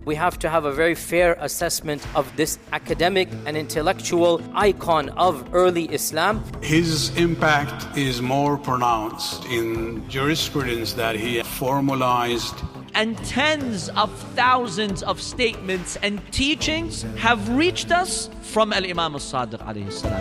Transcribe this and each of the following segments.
We have to have a very fair assessment of this academic and intellectual icon of early Islam. His impact is more pronounced in jurisprudence that he formalized. And tens of thousands of statements and teachings have reached us from Al-Imam As-Sadiq alayhi salam.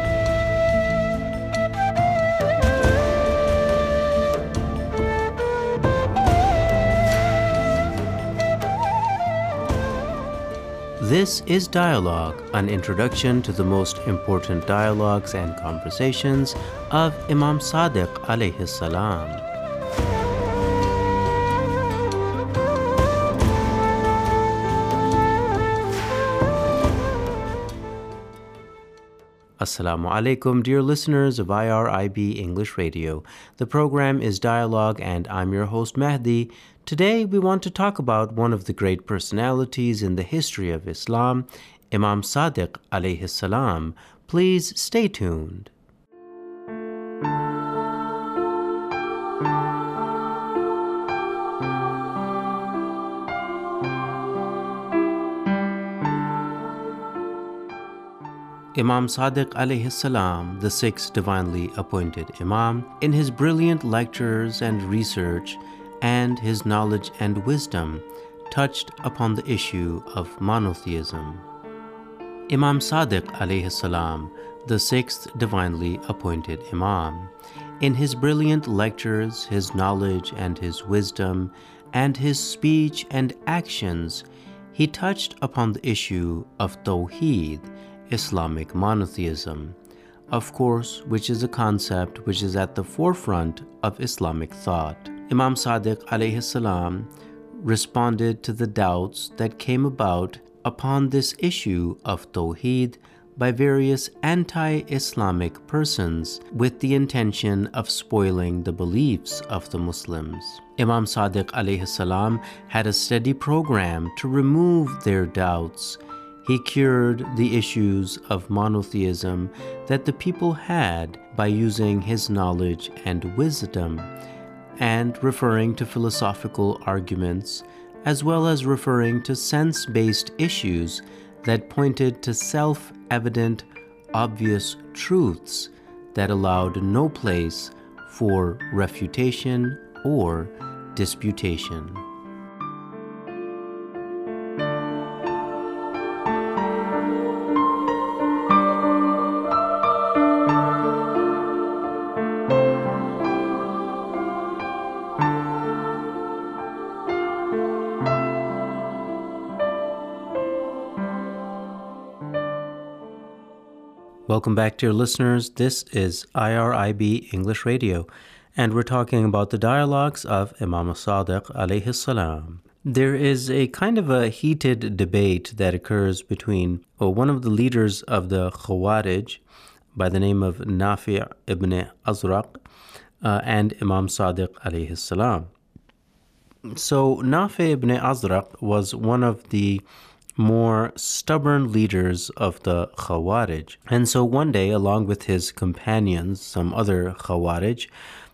This is Dialogue, an introduction to the most important dialogues and conversations of Imam Sadiq alayhi salam. Assalamu alaikum, dear listeners of IRIB English Radio. The program is Dialogue and I'm your host Mahdi. Today we want to talk about one of the great personalities in the history of Islam, Imam Sadiq alayhi salam. Please stay tuned. Imam Sadiq alayhi salam, the sixth divinely appointed Imam, in his brilliant lectures and research and his knowledge and wisdom, touched upon the issue of monotheism. Imam Sadiq alayhi salam, the sixth divinely appointed Imam, in his brilliant lectures, his knowledge and his wisdom, and his speech and actions, he touched upon the issue of Tawheed, Islamic monotheism, of course, which is a concept which is at the forefront of Islamic thought. Imam Sadiq alayhi salam responded to the doubts that came about upon this issue of Tawheed by various anti-Islamic persons with the intention of spoiling the beliefs of the Muslims. Imam Sadiq alayhi salam had a steady program to remove their doubts. He cured the issues of monotheism that the people had by using his knowledge and wisdom and referring to philosophical arguments, as well as referring to sense-based issues that pointed to self-evident, obvious truths that allowed no place for refutation or disputation. Welcome back, dear listeners. This is IRIB English Radio, and we're talking about the dialogues of Imam Sadiq alayhi salam. There is a kind of a heated debate that occurs between one of the leaders of the Khawarij by the name of Nafi' ibn Azraq and Imam Sadiq alayhi salam. So Nafi' ibn Azraq was one of the more stubborn leaders of the Khawarij. And so one day, along with his companions, some other Khawarij,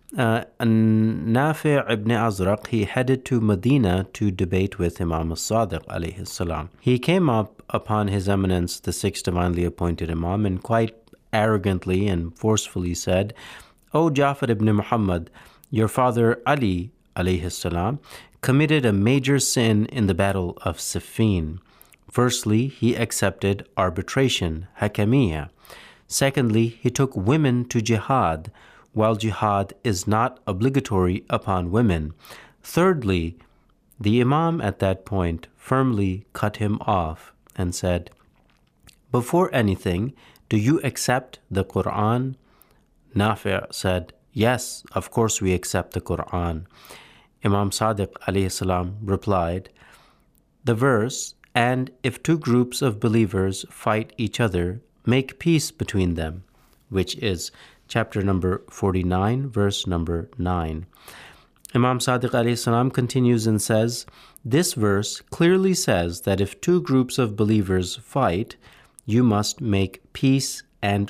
Nafi' ibn Azraq, he headed to Medina to debate with Imam Sadiq alayhi salam. He came up upon His Eminence, the sixth divinely appointed Imam, and quite arrogantly and forcefully said, "O Ja'far ibn Muhammad, your father Ali alayhi salam committed a major sin in the battle of Siffin. Firstly, he accepted arbitration, hakamiyya. Secondly, he took women to jihad, while jihad is not obligatory upon women. Thirdly," the Imam at that point firmly cut him off and said, "Before anything, do you accept the Quran?" Nafi' said, "Yes, of course we accept the Quran." Imam Sadiq alayhi salam replied, "The verse, 'And if two groups of believers fight each other, make peace between them,' which is chapter number 49, verse number 9. Imam Sadiq alayhi salam continues and says, "This verse clearly says that if two groups of believers fight, you must make peace and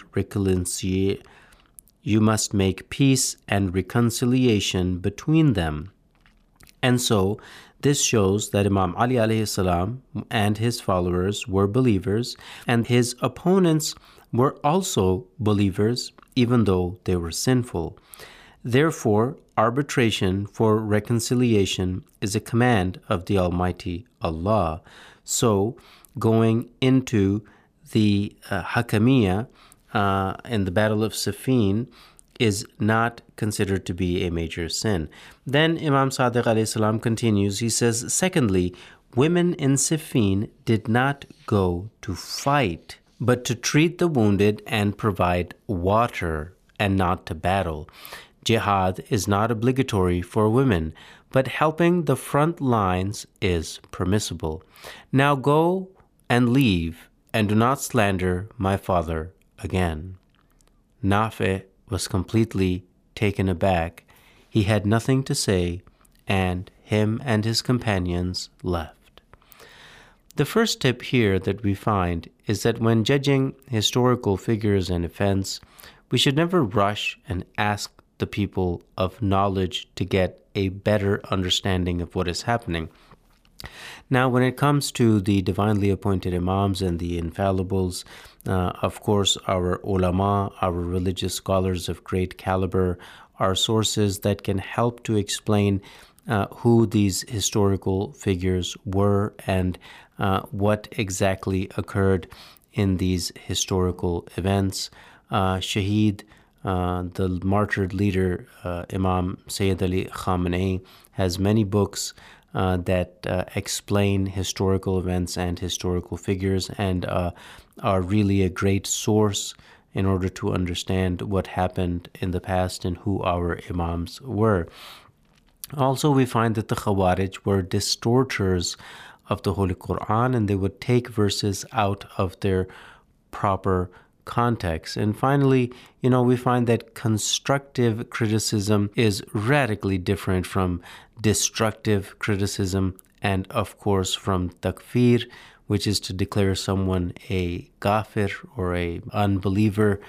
reconciliation between them. And so this shows that Imam Ali alayhi salam and his followers were believers, and his opponents were also believers, even though they were sinful. Therefore, arbitration for reconciliation is a command of the Almighty Allah. So, going into the Hakamiyya in the Battle of Siffin is not considered to be a major sin. Then Imam Sadiq alayhi salam continues, he says, secondly, women in Siffin did not go to fight, but to treat the wounded and provide water, and not to battle. Jihad is not obligatory for women, but helping the front lines is permissible. Now go and leave, and do not slander my father again. Nafi was completely taken aback. He had nothing to say, and him and his companions left. The first tip here that we find is that when judging historical figures and events, we should never rush and ask the people of knowledge to get a better understanding of what is happening. Now, when it comes to the divinely appointed imams and the infallibles, of course, our ulama, our religious scholars of great caliber, are sources that can help to explain who these historical figures were and what exactly occurred in these historical events. Shaheed, the martyred leader, Imam Sayyid Ali Khamenei, has many books that explain historical events and historical figures and are really a great source in order to understand what happened in the past and who our imams were. Also, we find that the Khawarij were distorters of the Holy Quran, and they would take verses out of their proper context. And finally, we find that constructive criticism is radically different from destructive criticism, and of course from takfir, which is to declare someone a kafir or a unbeliever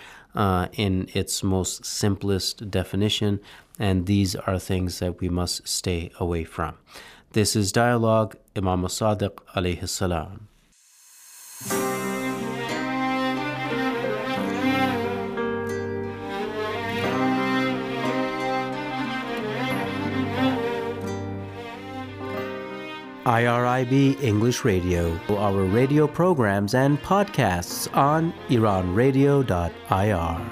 in its most simplest definition. And these are things that we must stay away from. This is Dialogue, Imam Sadiq alayhi salam. IRIB English Radio, our radio programs and podcasts on iranradio.ir.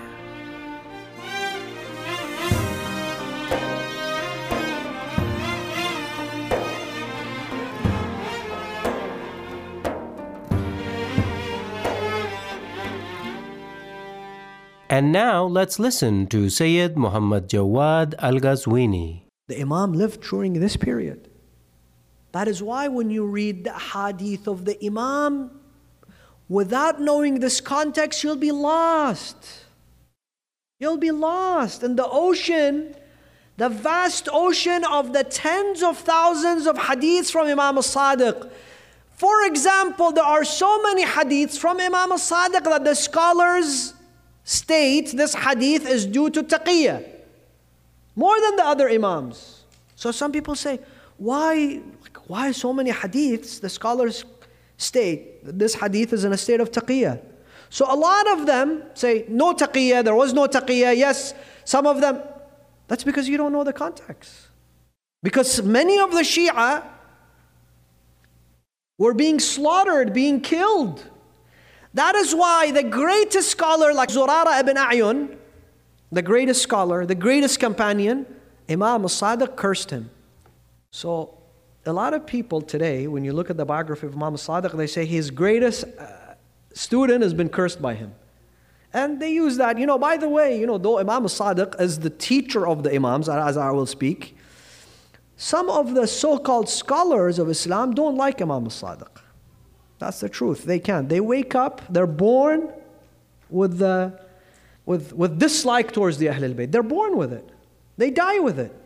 And now let's listen to Sayyid Muhammad Jawad Al-Ghazwini. The Imam lived during this period. That is why when you read the hadith of the Imam, without knowing this context, you'll be lost. You'll be lost in the ocean, the vast ocean of the tens of thousands of hadiths from Imam al-Sadiq. For example, there are so many hadiths from Imam al-Sadiq that the scholars state this hadith is due to taqiyya, more than the other Imams. So some people say, why so many hadiths? The scholars state that this hadith is in a state of taqiyya. So a lot of them say, no taqiyya, there was no taqiyya. Yes, some of them. That's because you don't know the context. Because many of the Shia were being slaughtered, being killed. That is why the greatest scholar like Zurara ibn A'yun, the greatest scholar, the greatest companion, Imam al-Sadiq cursed him. So a lot of people today, when you look at the biography of Imam al-Sadiq, they say his greatest student has been cursed by him. And they use that, by the way, though Imam al-Sadiq is the teacher of the Imams, as I will speak, some of the so-called scholars of Islam don't like Imam al-Sadiq. That's the truth. They can't. They wake up, they're born with dislike towards the Ahlul Bayt. They're born with it. They die with it.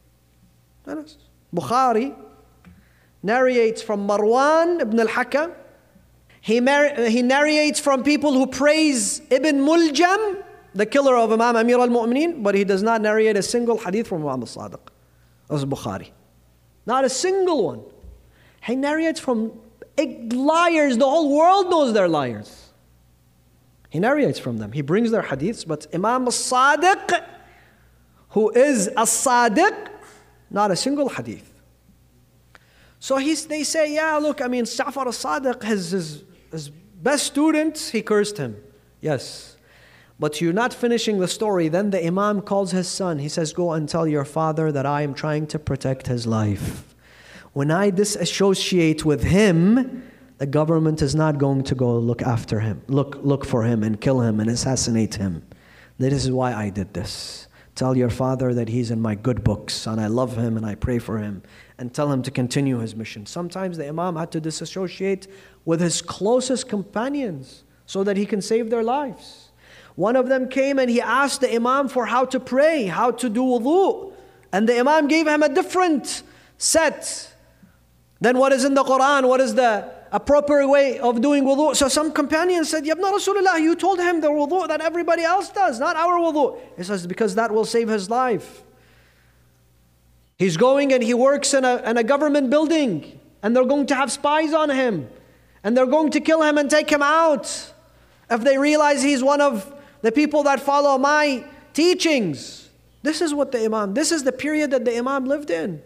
Bukhari narrates from Marwan ibn al-Hakam. He narrates from people who praise Ibn Muljam, the killer of Imam Amir al-Mu'mineen, but he does not narrate a single hadith from Imam al-Sadiq. That's Bukhari. Not a single one. He narrates from liars. The whole world knows they're liars. He narrates from them. He brings their hadiths, but Imam al-Sadiq, who is al-Sadiq, not a single hadith. So they say, yeah, look, Ja'far al-Sadiq, his best student, he cursed him. Yes. But you're not finishing the story. Then the Imam calls his son. He says, go and tell your father that I am trying to protect his life. When I disassociate with him, the government is not going to go look after him, look for him and kill him and assassinate him. This is why I did this. Tell your father that he's in my good books and I love him and I pray for him, and tell him to continue his mission. Sometimes the Imam had to disassociate with his closest companions so that he can save their lives. One of them came and he asked the Imam for how to pray, how to do wudu. And the Imam gave him a different set than what is in the Quran, what is the appropriate way of doing wudu. So some companions said, Ya Ibn Rasulullah, you told him the wudu that everybody else does, not our wudu. He says, because that will save his life. He's going and he works in a government building, and they're going to have spies on him, and they're going to kill him and take him out if they realize he's one of the people that follow my teachings. This is what the Imam, this is the period that the Imam lived in.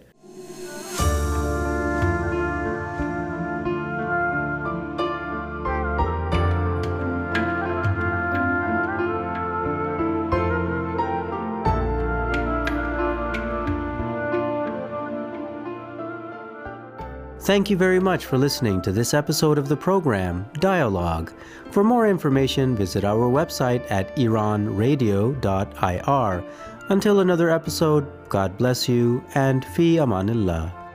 Thank you very much for listening to this episode of the program, Dialogue. For more information, visit our website at iranradio.ir. Until another episode, God bless you and fi amanillah.